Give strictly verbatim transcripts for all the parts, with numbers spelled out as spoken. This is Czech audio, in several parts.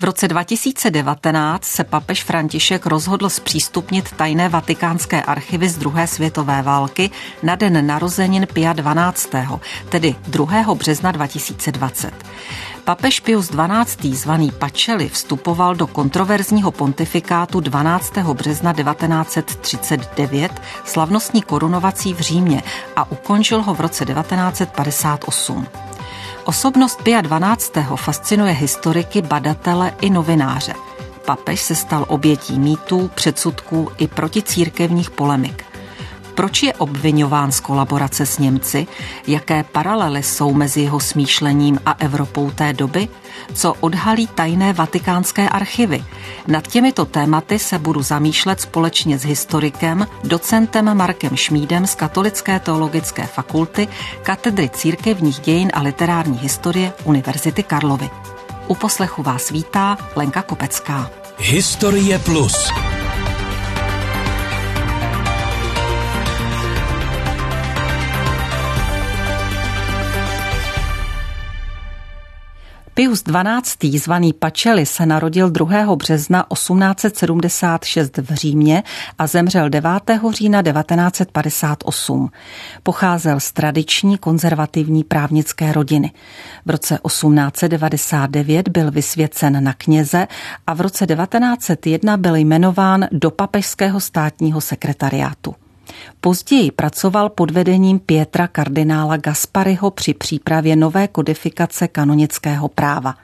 V roce dva tisíce devatenáct se papež František rozhodl zpřístupnit tajné vatikánské archivy z druhé světové války na den narozenin Pia dvanáctého., tedy druhého března dva tisíce dvacet. Papež Pius dvanáctý., zvaný Pacelli, vstupoval do kontroverzního pontifikátu dvanáctého března devatenáct set třicet devět slavnostní korunovací v Římě a ukončil ho v roce devatenáct set padesát osm. Osobnost Pia dvanáctého. fascinuje historiky, badatele i novináře. Papež se stal obětí mýtů, předsudků i proticírkevních polemik. Proč je obviňován z kolaborace s Němci? Jaké paralely jsou mezi jeho smýšlením a Evropou té doby? Co odhalí tajné vatikánské archivy? Nad těmito tématy se budu zamýšlet společně s historikem, docentem Markem Šmídem z Katolické teologické fakulty, katedry církevních dějin a literární historie Univerzity Karlovy. U poslechu vás vítá Lenka Kopecká. Historie plus. Pius dvanáctý., zvaný Pacelli, se narodil druhého března osmnáct set sedmdesát šest v Římě a zemřel devátého října devatenáct set padesát osm. Pocházel z tradiční konzervativní právnické rodiny. V roce osmnáct set devadesát devět byl vysvěcen na kněze a v roce devatenáct set jedna byl jmenován do papežského státního sekretariátu. Později pracoval pod vedením Pietra kardinála Gaspariho při přípravě nové kodifikace kanonického práva.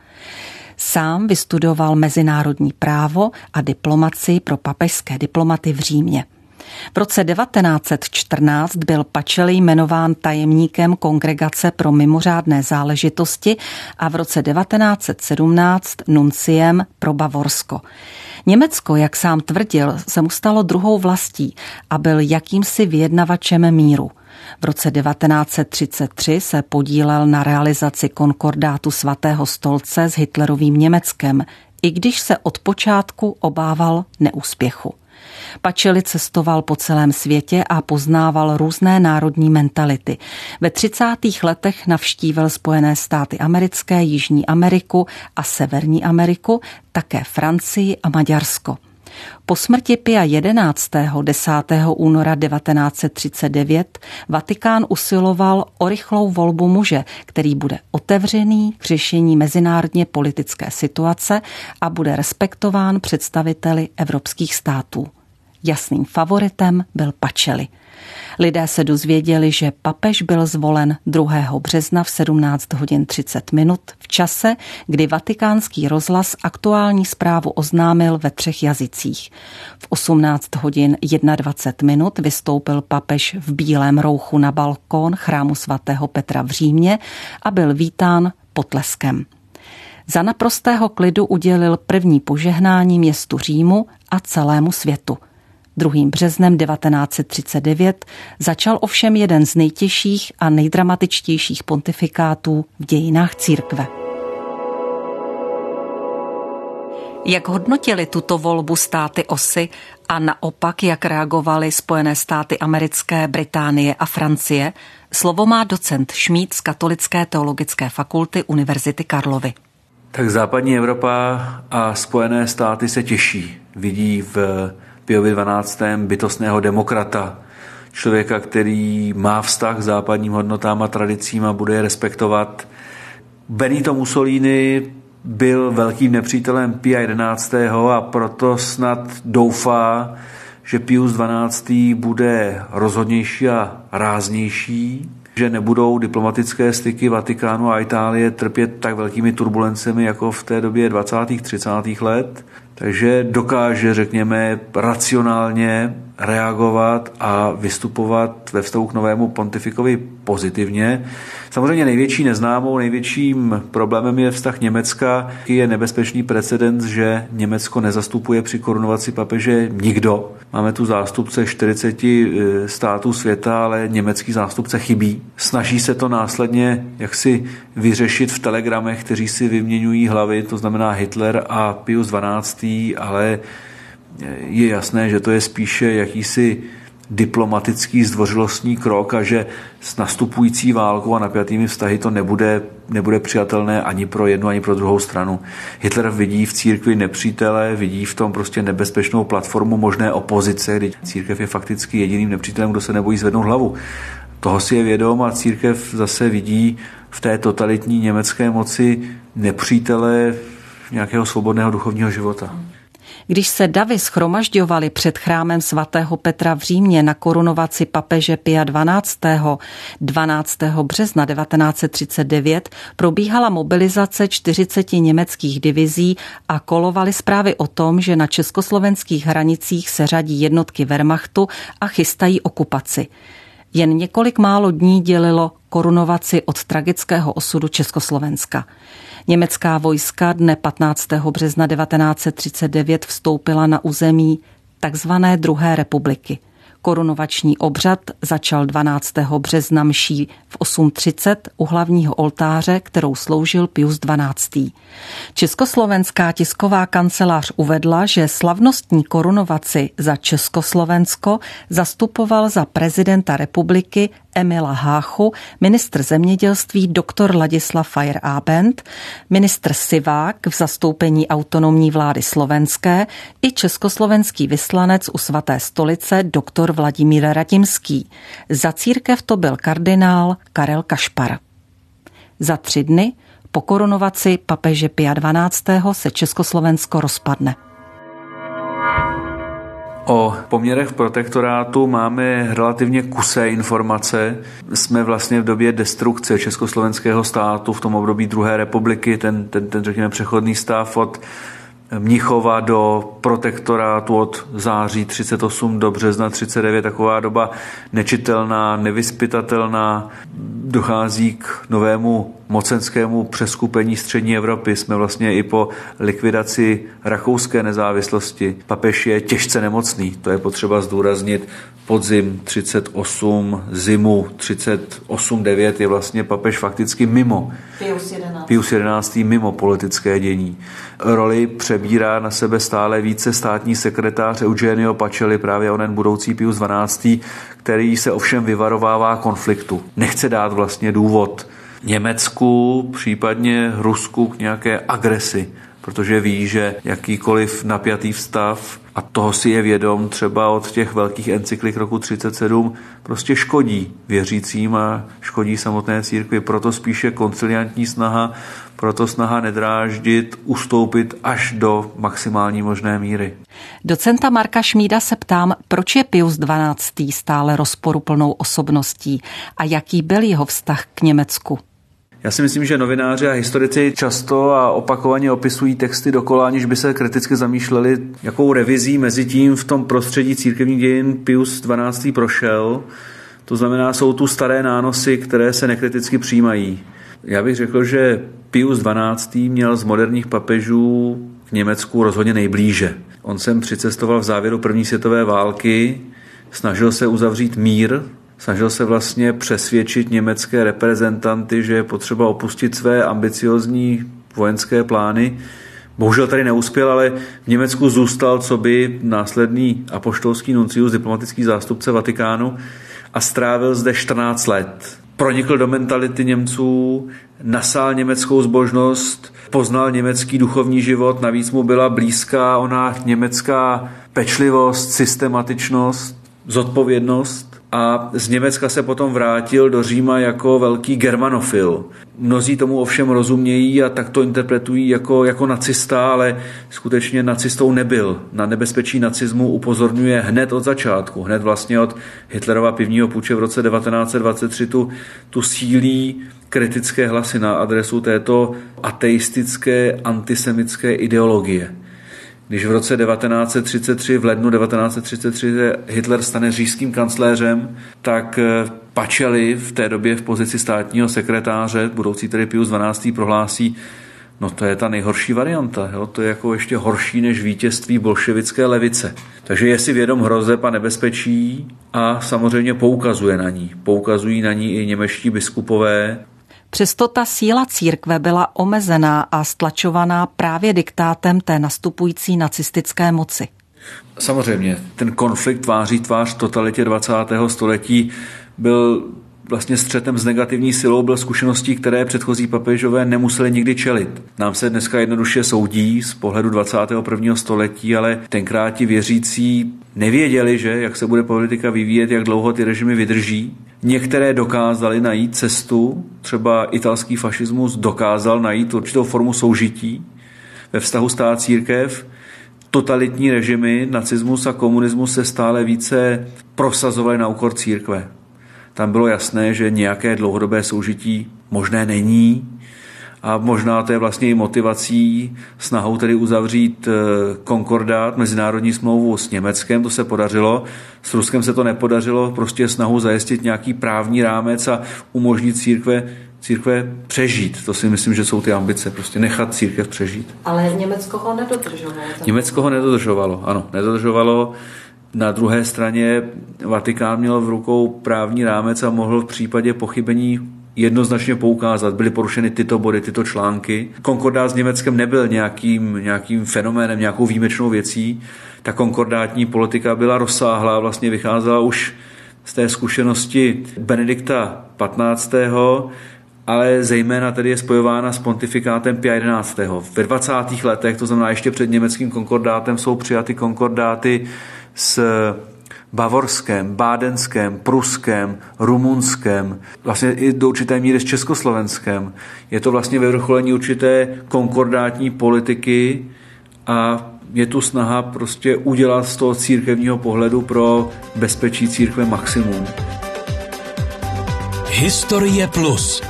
Sám vystudoval mezinárodní právo a diplomacii pro papežské diplomaty v Římě. V roce devatenáct set čtrnáct byl Pacelli jmenován tajemníkem Kongregace pro mimořádné záležitosti a v roce devatenáct set sedmnáct nunciem pro Bavorsko. Německo, jak sám tvrdil, se mu stalo druhou vlastí a byl jakýmsi vyjednavačem míru. V roce devatenáct set třicet tři se podílel na realizaci konkordátu svatého stolce s Hitlerovým Německem, i když se od počátku obával neúspěchu. Pacelli cestoval po celém světě a poznával různé národní mentality. Ve třicátých letech navštívil Spojené státy americké, Jižní Ameriku a Severní Ameriku, také Francii a Maďarsko. Po smrti Pia jedenáctého. desátého února devatenáct set třicet devět Vatikán usiloval o rychlou volbu muže, který bude otevřený k řešení mezinárodně politické situace a bude respektován představiteli evropských států. Jasným favoritem byl Pacelli. Lidé se dozvěděli, že papež byl zvolen druhého března v sedmnáct hodin třicet minut v čase, kdy vatikánský rozhlas aktuální zprávu oznámil ve třech jazycích. V osmnáct hodin dvacet jedna minut vystoupil papež v bílém rouchu na balkón chrámu svatého Petra v Římě a byl vítán potleskem. Za naprostého klidu udělil první požehnání městu Římu a celému světu. druhým březnem devatenáct set třicet devět začal ovšem jeden z nejtěžších a nejdramatičtějších pontifikátů v dějinách církve. Jak hodnotili tuto volbu státy osy a naopak jak reagovaly Spojené státy americké, Británie a Francie, slovo má docent Šmíd z Katolické teologické fakulty Univerzity Karlovy. Tak západní Evropa a Spojené státy se těší. Vidí v Piovi dvanáctém. bytostného demokrata, člověka, který má vztah k západním hodnotám a tradicím a bude je respektovat. Benito Mussolini byl velkým nepřítelem Pia jedenáctého. a proto snad doufá, že Pius dvanáctý. bude rozhodnější a ráznější, že nebudou diplomatické styky Vatikánu a Itálie trpět tak velkými turbulencemi jako v té době dvacátých třicátých let. Takže dokáže, řekněme, racionálně reagovat a vystupovat ve vztahu k novému pontifikovi pozitivně. Samozřejmě největší neznámou, největším problémem je vztah Německa. Je nebezpečný precedens, že Německo nezastupuje při korunovaci papeže nikdo. Máme tu zástupce čtyřiceti států světa, ale německý zástupce chybí. Snaží se to následně jaksi vyřešit v telegramech, kteří si vyměňují hlavy, to znamená Hitler a Pius dvanáctý., ale je jasné, že to je spíše jakýsi diplomatický zdvořilostní krok a že s nastupující válkou a napjatými vztahy to nebude, nebude přijatelné ani pro jednu, ani pro druhou stranu. Hitler vidí v církvi nepřítele, vidí v tom prostě nebezpečnou platformu možné opozice, kdy církev je fakticky jediným nepřítelem, kdo se nebojí zvednout hlavu. Toho si je vědom a církev zase vidí v té totalitní německé moci nepřítele nějakého svobodného duchovního života. Když se davy shromažďovali před chrámem svatého Petra v Římě na korunovaci papeže Pia dvanáctého. dvanáctého března devatenáct set třicet devět probíhala mobilizace čtyřiceti německých divizí a kolovaly zprávy o tom, že na československých hranicích se řadí jednotky Wehrmachtu a chystají okupaci. Jen několik málo dní dělilo korunovaci od tragického osudu Československa. Německá vojska dne patnáctého března devatenáct set třicet devět vstoupila na území takzvané druhé republiky. Korunovační obřad začal dvanáctého března mší v osm třicet u hlavního oltáře, kterou sloužil Pius dvanáctý. Československá tisková kancelář uvedla, že slavnostní korunovaci za Československo zastupoval za prezidenta republiky Emila Háchu ministr zemědělství doktor Ladislav Feyerabend, ministr Sivák v zastoupení autonomní vlády slovenské i československý vyslanec u svaté stolice doktor Vladimír Ratimský. Za církev to byl kardinál Karel Kašpar. Za tři dny po korunovaci papeže Pia dvanáctého. se Československo rozpadne. O poměrech protektorátu máme relativně kusé informace. Jsme vlastně v době destrukce československého státu v tom období druhé republiky, ten, ten, ten řekněme přechodný stav od Mnichova do protektorátu od září třicet osm do března třicet devět, taková doba nečitelná, nevyzpytatelná, dochází k novému mocenskému přeskupení střední Evropy. Jsme vlastně i po likvidaci rakouské nezávislosti. Papež je těžce nemocný, to je potřeba zdůraznit. Podzim třicet osm, zimu třicet osm devět je vlastně papež fakticky mimo. Pius jedenáctý. mimo politické dění. Roli přebírá na sebe stále více státní sekretář Eugenio Pacelli, právě onen budoucí Pius dvanáctý., který se ovšem vyvarovává konfliktu. Nechce dát vlastně důvod Německu, případně Rusku k nějaké agresi, protože ví, že jakýkoliv napjatý vztav, a toho si je vědom třeba od těch velkých encyklik roku třicet sedm, prostě škodí věřícím a škodí samotné církvi. Proto spíše konciliantní snaha, proto snaha nedráždit, ustoupit až do maximální možné míry. Docenta Marka Šmída se ptám, proč je Pius dvanáctý. stále rozporuplnou osobností a jaký byl jeho vztah k Německu? Já si myslím, že novináři a historici často a opakovaně opisují texty dokola, aniž by se kriticky zamýšleli, jakou revizí mezi tím v tom prostředí církevních dějin Pius dvanáctý. prošel. To znamená, jsou tu staré nánosy, které se nekriticky přijímají. Já bych řekl, že Pius dvanáctý. měl z moderních papežů k Německu rozhodně nejblíže. On sem přicestoval v závěru první světové války, snažil se uzavřít mír, snažil se vlastně přesvědčit německé reprezentanty, že je potřeba opustit své ambiciozní vojenské plány. Bohužel tady neuspěl, ale v Německu zůstal coby následný apoštolský nuncius, diplomatický zástupce Vatikánu, a strávil zde čtrnáct let. Pronikl do mentality Němců, nasál německou zbožnost, poznal německý duchovní život, navíc mu byla blízká ona německá pečlivost, systematičnost, zodpovědnost. A z Německa se potom vrátil do Říma jako velký germanofil. Mnozí tomu ovšem rozumějí a tak to interpretují jako, jako nacista, ale skutečně nacistou nebyl. Na nebezpečí nacismu upozorňuje hned od začátku, hned vlastně od Hitlerova pivního puče v roce devatenáct set dvacet tři tu, tu sílí kritické hlasy na adresu této ateistické, antisemické ideologie. Když v roce devatenáct set třicet tři, v lednu devatenáct set třicet tři Hitler stane říšským kancléřem, tak Pacelli v té době v pozici státního sekretáře, budoucí tedy Pius dvanáctý. prohlásí, no to je ta nejhorší varianta, jo? To je jako ještě horší než vítězství bolševické levice. Takže je si vědom hrozeb a nebezpečí a samozřejmě poukazuje na ní. Poukazují na ní i němečtí biskupové. Přesto ta síla církve byla omezená a stlačovaná právě diktátem té nastupující nacistické moci. Samozřejmě, ten konflikt tváří tvář totalitě dvacátého století byl vlastně střetem s negativní silou, byl zkušeností, které předchozí papežové nemuseli nikdy čelit. Nám se dneska jednoduše soudí z pohledu dvacátého prvního století, ale tenkrát ti věřící nevěděli, že jak se bude politika vyvíjet, jak dlouho ty režimy vydrží. Některé dokázali najít cestu, třeba italský fašismus dokázal najít určitou formu soužití ve vztahu stát církev. Totalitní režimy, nacismus a komunismus se stále více prosazovaly na úkor církve. Tam bylo jasné, že nějaké dlouhodobé soužití možné není a možná to je vlastně i motivací, snahou tedy uzavřít konkordát, mezinárodní smlouvu s Německem, to se podařilo, s Ruskem se to nepodařilo, prostě snahou zajistit nějaký právní rámec a umožnit církve, církve přežít. To si myslím, že jsou ty ambice, prostě nechat církev přežít. Ale Německo ho nedodržovalo. Německo ho nedodržovalo, ano, nedodržovalo. Na druhé straně Vatikán měl v rukou právní rámec a mohl v případě pochybení jednoznačně poukázat. Byly porušeny tyto body, tyto články. Konkordát s Německem nebyl nějakým, nějakým fenoménem, nějakou výjimečnou věcí. Ta konkordátní politika byla rozsáhlá, vlastně vycházela už z té zkušenosti Benedikta patnáctého, ale zejména tedy je spojována s pontifikátem Pia jedenáctého. Ve dvacátých letech, to znamená ještě před německým konkordátem, jsou přijaty konkordáty s Bavorskem, Bádenskem, Pruskem, Rumunskem, vlastně i do určité míry s Československem. Je to vlastně vyvrcholení určité konkordátní politiky a je tu snaha prostě udělat z toho církevního pohledu pro bezpečí církve maximum. Historie plus.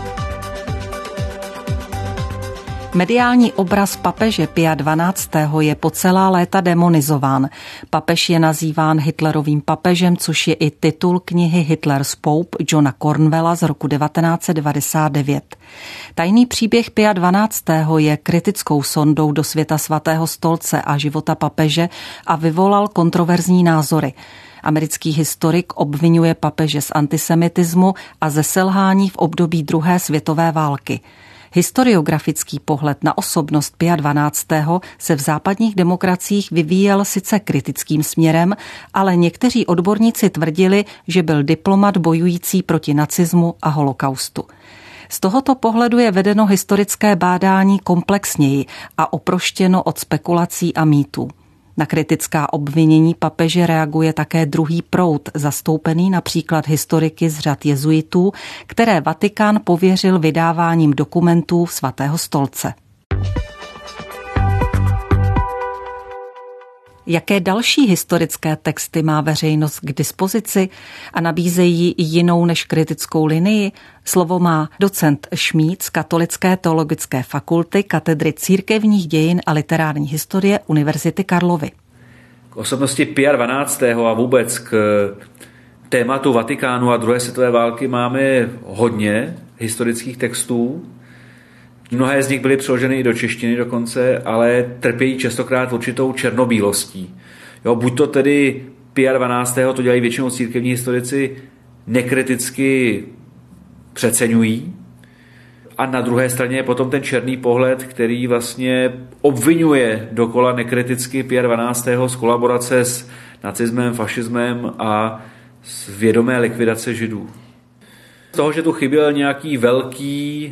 Mediální obraz papeže Pia dvanáctého je po celá léta demonizován. Papež je nazýván Hitlerovým papežem, což je i titul knihy Hitler's Pope Johna Cornwella z roku devatenáct set devadesát devět. Tajný příběh Pia dvanáctého je kritickou sondou do světa svatého stolce a života papeže a vyvolal kontroverzní názory. Americký historik obvinuje papeže z antisemitismu a ze selhání v období druhé světové války. Historiografický pohled na osobnost Pia dvanáctého se v západních demokraciích vyvíjel sice kritickým směrem, ale někteří odborníci tvrdili, že byl diplomat bojující proti nacismu a holokaustu. Z tohoto pohledu je vedeno historické bádání komplexněji a oproštěno od spekulací a mýtů. Na kritická obvinění papeže reaguje také druhý proud, zastoupený například historiky z řad jezuitů, které Vatikán pověřil vydáváním dokumentů svatého stolce. Jaké další historické texty má veřejnost k dispozici a nabízejí jinou než kritickou linii? Slovo má docent Šmíd z Katolické teologické fakulty katedry církevních dějin a literární historie Univerzity Karlovy. K osobnosti Pia dvanáctého a vůbec k tématu Vatikánu a druhé světové války máme hodně historických textů. Mnohé z nich byly přeloženy i do češtiny dokonce, ale trpějí častokrát určitou černobílostí. Jo, buď to tedy Pia dvanáctého, to dělají většinou církevní historici, nekriticky přeceňují, a na druhé straně je potom ten černý pohled, který vlastně obvinuje dokola nekriticky Pia dvanáctého z kolaborace s nacismem, fašismem a z vědomé likvidace Židů. Z toho, že tu chyběl nějaký velký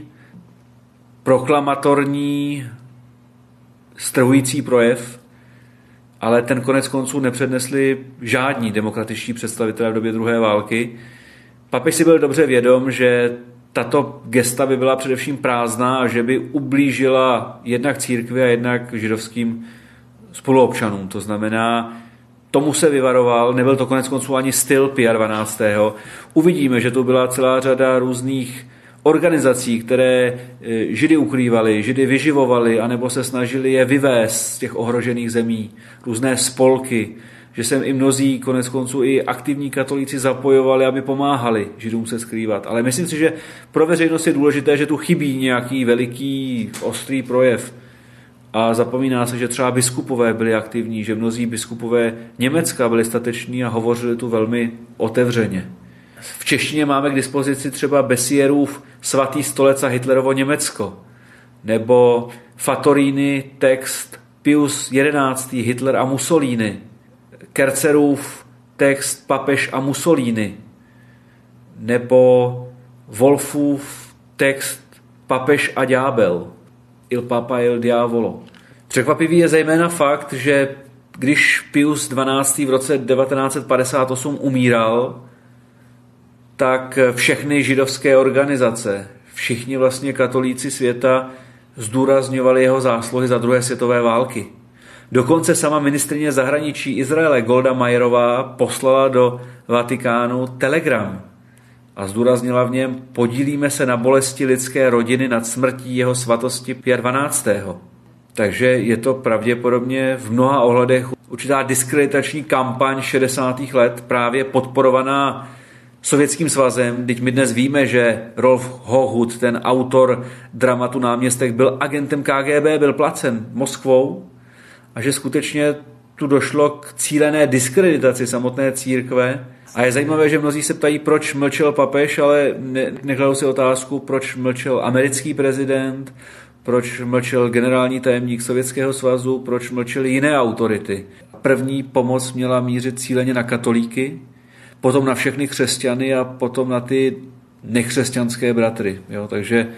proklamatorní strhující projev, ale ten konec konců nepřednesli žádní demokratičtí představitelé v době druhé války. Papež si byl dobře vědom, že tato gesta by byla především prázdná a že by ublížila jednak církvi a jednak židovským spoluobčanům. To znamená, tomu se vyvaroval, nebyl to konec konců ani styl Pia dvanáctého. Uvidíme, že tu byla celá řada různých organizací, které Židy ukrývaly, Židy vyživovaly, anebo se snažili je vyvést z těch ohrožených zemí. Různé spolky, že se i mnozí konec konců i aktivní katolíci zapojovali, aby pomáhali Židům se skrývat. Ale myslím si, že pro veřejnost je důležité, že tu chybí nějaký veliký, ostrý projev. A zapomíná se, že třeba biskupové byli aktivní, že mnozí biskupové Německa byli stateční a hovořili tu velmi otevřeně. V češtině máme k dispozici třeba Bessierův Svatý stolec a Hitlerovo Německo, nebo Fattorini text Pius jedenáctý Hitler a Mussolini. Kercerův text Papež a Mussolini nebo Wolfův text Papež a ďábel, Il Papa il Diavolo. Překvapivý je zejména fakt, že když Pius dvanáctý v roce devatenáct set padesát osm umíral, tak všechny židovské organizace, všichni vlastně katolíci světa zdůrazňovali jeho zásluhy za druhé světové války. Dokonce sama ministryně zahraničí Izraele Golda Meirová poslala do Vatikánu telegram a zdůraznila v něm: podílíme se na bolesti lidské rodiny nad smrtí jeho svatosti Pia dvanáctého. Takže je to pravděpodobně v mnoha ohledech určitá diskreditační kampaň šedesátých let, právě podporovaná Sovětským svazem. Teď my dnes víme, že Rolf Hochhuth, ten autor dramatu Náměstek, byl agentem K G B, byl placen Moskvou a že skutečně tu došlo k cílené diskreditaci samotné církve. A je zajímavé, že mnozí se ptají, proč mlčel papež, ale ne, nekladou si otázku, proč mlčel americký prezident, proč mlčel generální tajemník Sovětského svazu, proč mlčely jiné autority. První pomoc měla mířit cíleně na katolíky, potom na všechny křesťany a potom na ty nekřesťanské bratry. Jo, takže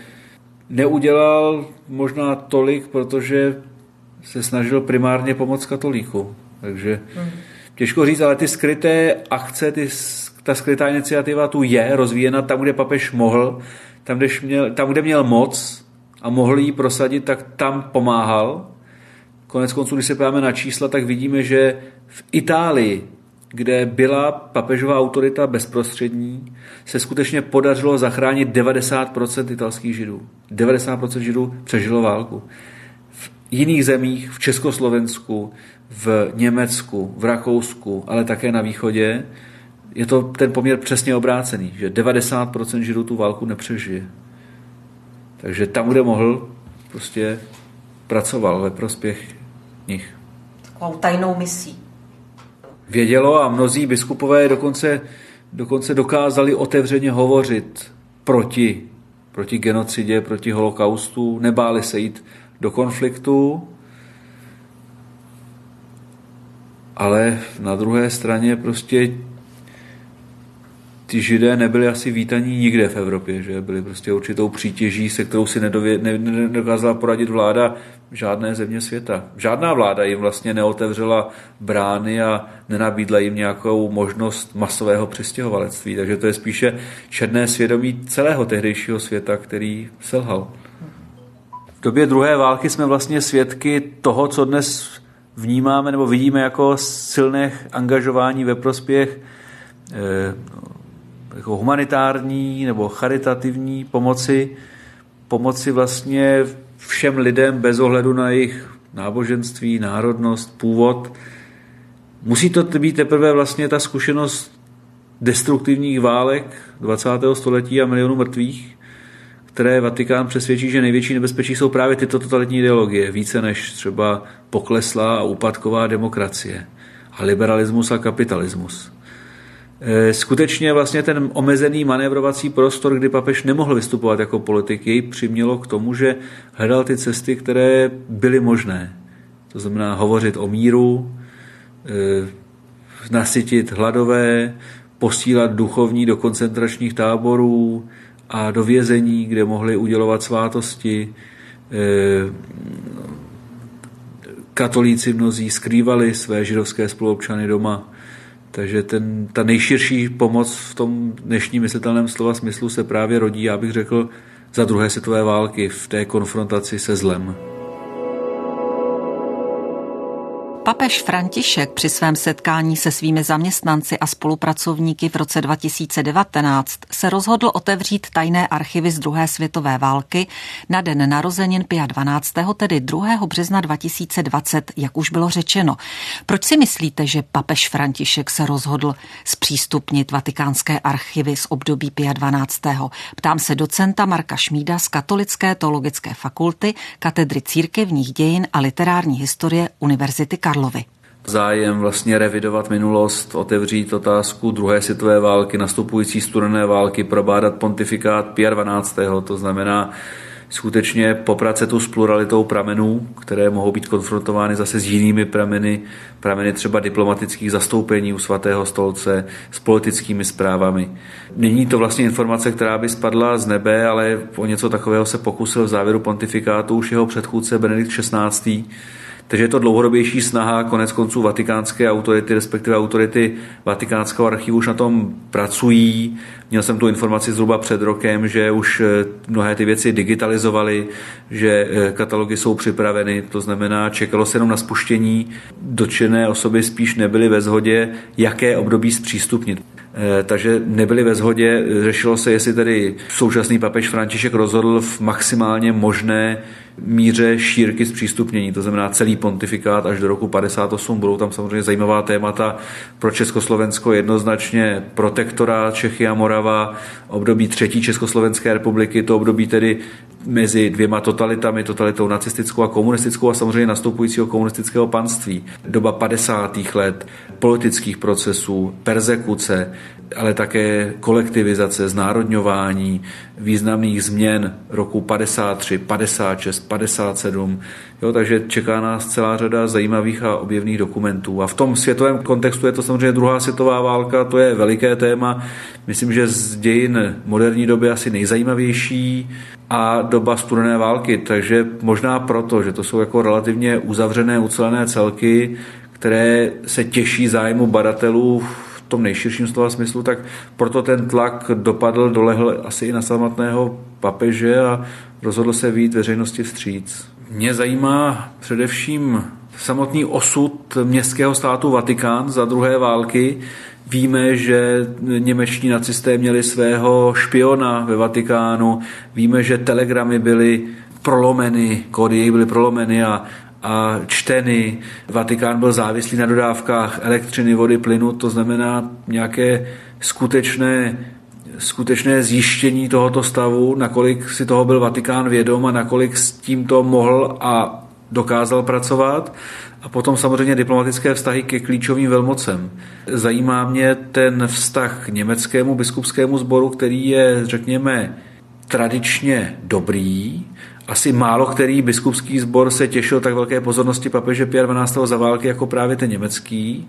neudělal možná tolik, protože se snažil primárně pomoct katolíkům. Takže těžko říct, ale ty skryté akce, ty, ta skrytá iniciativa tu je rozvíjena tam, kde papež mohl, tam, kde měl, tam, kde měl moc a mohl ji prosadit, tak tam pomáhal. Konec konců, když se podíváme na čísla, tak vidíme, že v Itálii, kde byla papežová autorita bezprostřední, se skutečně podařilo zachránit devadesát procent italských židů. devadesát procent židů přežilo válku. V jiných zemích, v Československu, v Německu, v Rakousku, ale také na východě, je to ten poměr přesně obrácený, že devadesát procent židů tu válku nepřežije. Takže tam, kde mohl, prostě pracoval ve prospěch nich. Takovou tajnou misí. Vědělo a mnozí biskupové dokonce, dokonce dokázali otevřeně hovořit proti, proti genocidě, proti holokaustu, nebáli se jít do konfliktu, ale na druhé straně prostě ty Židé nebyli asi vítaní nikde v Evropě, že byli prostě určitou přítěží, se kterou si nedově, ne, nedokázala poradit vláda žádné země světa. Žádná vláda jim vlastně neotevřela brány a nenabídla jim nějakou možnost masového přistěhovalectví, takže to je spíše černé svědomí celého tehdejšího světa, který selhal. V době druhé války jsme vlastně svědky toho, co dnes vnímáme nebo vidíme jako silné angažování ve prospěch eh, jako humanitární nebo charitativní pomoci, pomoci vlastně všem lidem bez ohledu na jejich náboženství, národnost, původ. Musí to být teprve vlastně ta zkušenost destruktivních válek dvacátého století a milionů mrtvých, které Vatikán přesvědčí, že největší nebezpečí jsou právě tyto totalitní ideologie, více než třeba pokleslá a úpadková demokracie a liberalismus a kapitalismus. Skutečně vlastně ten omezený manévrovací prostor, kdy papež nemohl vystupovat jako politik, jej přimělo k tomu, že hledal ty cesty, které byly možné. To znamená hovořit o míru, nasytit hladové, posílat duchovní do koncentračních táborů a do vězení, kde mohli udělovat svátosti. Katolíci mnozí skrývali své židovské spoluobčany doma. Takže ten, ta nejširší pomoc v tom dnešním myslitelném slova smyslu se právě rodí, já bych řekl, za druhé světové války v té konfrontaci se zlem. Papež František při svém setkání se svými zaměstnanci a spolupracovníky v roce dva tisíce devatenáct se rozhodl otevřít tajné archivy z druhé světové války na den narozenin Pia dvanáctého, tedy druhého března dva tisíce dvacet, jak už bylo řečeno. Proč si myslíte, že papež František se rozhodl zpřístupnit vatikánské archivy z období Pia dvanáctého? Ptám se docenta Marka Šmída z Katolické teologické fakulty, katedry církevních dějin a literární historie Univerzity Karlovy. Zájem vlastně revidovat minulost, otevřít otázku druhé světové války, nastupující studené války, probádat pontifikát Pia dvanáctého. To znamená skutečně poprat se tu s pluralitou pramenů, které mohou být konfrontovány zase s jinými prameny, prameny třeba diplomatických zastoupení u svatého stolce, s politickými zprávami. Není to vlastně informace, která by spadla z nebe, ale o něco takového se pokusil v závěru pontifikátu už jeho předchůdce Benedikt šestnáctý. Takže je to dlouhodobější snaha, konec konců vatikánské autority, respektive autority Vatikánského archivu už na tom pracují. Měl jsem tu informaci zhruba před rokem, že už mnohé ty věci digitalizovali, že katalogy jsou připraveny, to znamená, čekalo se jenom na spuštění. Dotčené osoby spíš nebyly ve shodě, jaké období zpřístupnit. Takže nebyli ve shodě, řešilo se, jestli tedy současný papež František rozhodl v maximálně možné míře šírky zpřístupnění, to znamená celý pontifikát až do roku padesát osm. Budou tam samozřejmě zajímavá témata pro Československo, jednoznačně protektorát Čechy a Morava, období třetí Československé republiky, to období tedy mezi dvěma totalitami, totalitou nacistickou a komunistickou a samozřejmě nastupujícího komunistického panství. Doba padesátých let, politických procesů, perzekuce, ale také kolektivizace, znárodňování, významných změn roku padesát tři, padesát šest, padesát sedm. Jo, takže čeká nás celá řada zajímavých a objevných dokumentů. A v tom světovém kontextu je to samozřejmě druhá světová válka, to je veliké téma. Myslím, že z dějin moderní doby asi nejzajímavější a doba studené války. Takže možná proto, že to jsou jako relativně uzavřené, ucelené celky, které se těší zájmu badatelů v tom nejširším slova smyslu, tak proto ten tlak dopadl, dolehl asi i na samotného papeže a rozhodl se vyjít veřejnosti vstříc. Mě zajímá především samotný osud městského státu Vatikán za druhé války. Víme, že němečtí nacisté měli svého špiona ve Vatikánu, víme, že telegramy byly prolomeny, kódy byly prolomeny a a čteny. Vatikán byl závislý na dodávkách elektřiny, vody, plynu, to znamená nějaké skutečné, skutečné zjištění tohoto stavu, nakolik si toho byl Vatikán vědom a nakolik s tímto mohl a dokázal pracovat. A potom samozřejmě diplomatické vztahy ke klíčovým velmocem. Zajímá mě ten vztah k německému biskupskému sboru, který je, řekněme, tradičně dobrý. Asi málo který biskupský sbor se těšil tak velké pozornosti papeže Pia dvanáctého za války jako právě ten německý.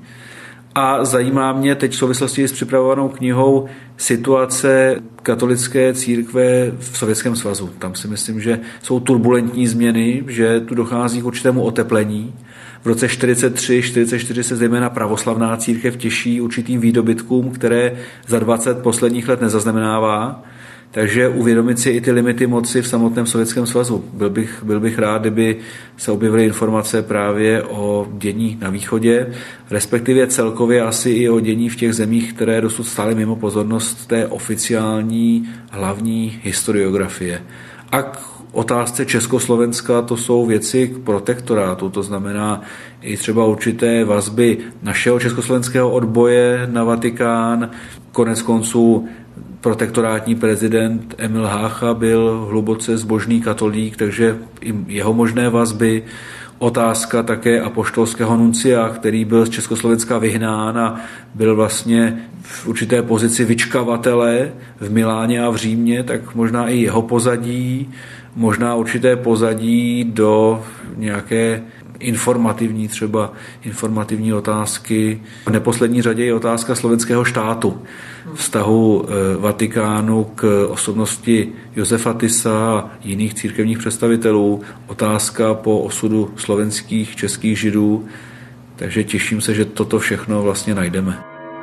A zajímá mě teď v souvislosti s připravovanou knihou situace katolické církve v Sovětském svazu. Tam si myslím, že jsou turbulentní změny, že tu dochází k určitému oteplení. V roce čtyřicet tři čtyřicet čtyři se zejména pravoslavná církev těší určitým výdobytkům, které za dvacet posledních let nezaznamenává. Takže uvědomit si i ty limity moci v samotném Sovětském svazu. Byl bych, byl bych rád, kdyby se objevily informace právě o dění na východě, respektive celkově asi i o dění v těch zemích, které dosud stály mimo pozornost té oficiální hlavní historiografie. A k otázce Československa to jsou věci k protektorátu, to znamená i třeba určité vazby našeho československého odboje na Vatikán, konec konců protektorátní prezident Emil Hácha byl hluboce zbožný katolík, takže i jeho možné vazby. Otázka také apoštolského nuncia, který byl z Československa vyhnán a byl vlastně v určité pozici vyčkavatele v Miláně a v Římě, tak možná i jeho pozadí, možná určité pozadí do nějaké informativní třeba informativní otázky. V neposlední řadě je otázka slovenského štátu, vztahu Vatikánu k osobnosti Josefa Tisa a jiných církevních představitelů, otázka po osudu slovenských, českých židů, takže těším se, že toto všechno vlastně najdeme.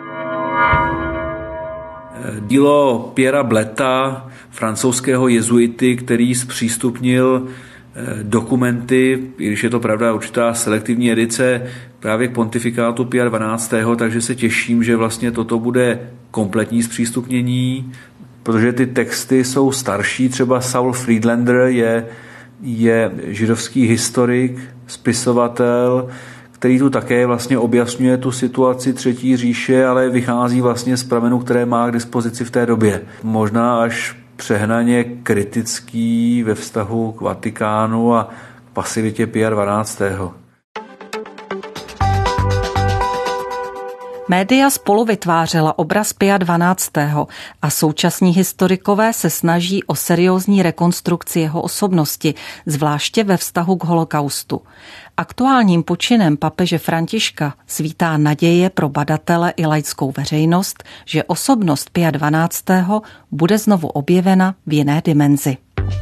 Dílo Pierra Bleta, francouzského jezuity, který zpřístupnil dokumenty, i když je to pravda určitá selektivní edice právě k pontifikátu Pia dvanáctého, takže se těším, že vlastně toto bude kompletní zpřístupnění, protože ty texty jsou starší, třeba Saul Friedlander je, je židovský historik, spisovatel, který tu také vlastně objasňuje tu situaci Třetí říše, ale vychází vlastně z pramenů, které má k dispozici v té době. Možná až přehnaně kritický ve vztahu k Vatikánu a k pasivitě Pia dvanáctého. Média spolu vytvářela obraz Pia dvanáctého. a současní historikové se snaží o seriózní rekonstrukci jeho osobnosti, zvláště ve vztahu k holokaustu. Aktuálním počinem papeže Františka svítá naděje pro badatele i laickou veřejnost, že osobnost Pia dvanáctého. bude znovu objevena v jiné dimenzi.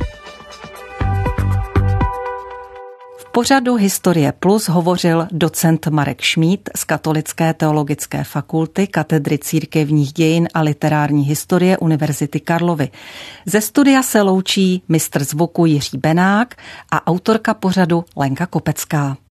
V pořadu Historie Plus hovořil docent Marek Šmíd z Katolické teologické fakulty Katedry církevních dějin a literární historie Univerzity Karlovy. Ze studia se loučí mistr zvuku Jiří Benák a autorka pořadu Lenka Kopecká.